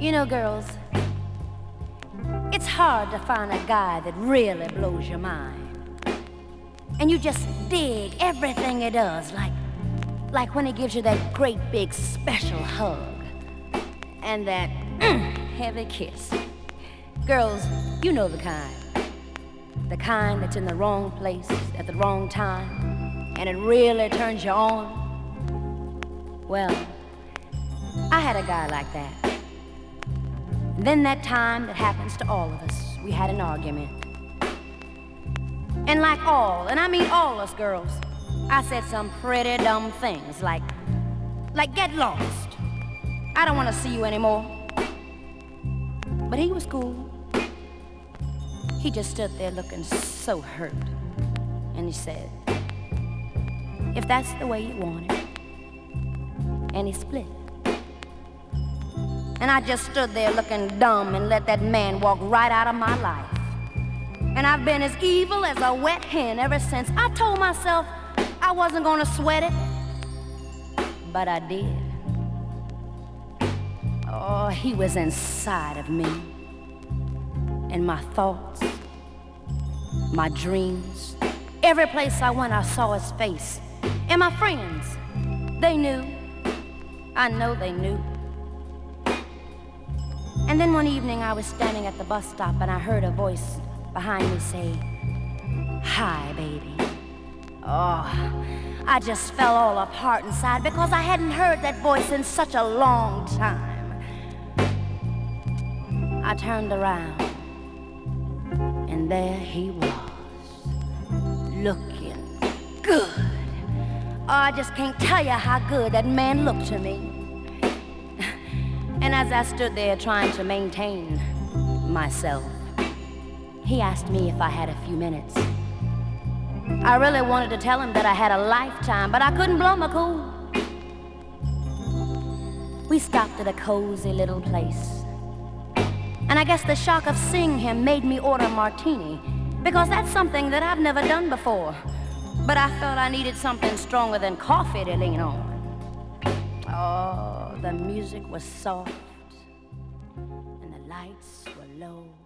You know, girls, it's hard to find a guy that really blows your mind. And you just dig everything he does, like when he gives you that great big special hug and that heavy kiss. Girls, you know the kind. The kind that's in the wrong place at the wrong time, and it really turns you on. Well, I had a guy like that. And then that time that happens to all of us, we had an argument. And like all, and I mean all us girls, I said some pretty dumb things like get lost. I don't want to see you anymore. But he was cool. He just stood there looking so hurt. And he said, if that's the way you want it. And he split. And I just stood there looking dumb and let that man walk right out of my life. And I've been as evil as a wet hen ever since. I told myself I wasn't gonna sweat it, but I did. Oh, he was inside of me. And my thoughts, my dreams, every place I went I saw his face. And my friends, they knew. I know they knew. And then one evening I was standing at the bus stop and I heard a voice behind me say, hi, baby. Oh, I just fell all apart inside because I hadn't heard that voice in such a long time. I turned around and there he was, looking good. Oh, I just can't tell you how good that man looked to me. And as I stood there trying to maintain myself, he asked me if I had a few minutes. I really wanted to tell him that I had a lifetime, but I couldn't blow my cool. We stopped at a cozy little place. And I guess the shock of seeing him made me order a martini, because that's something that I've never done before. But I felt I needed something stronger than coffee to lean on. Oh, the music was soft and the lights were low.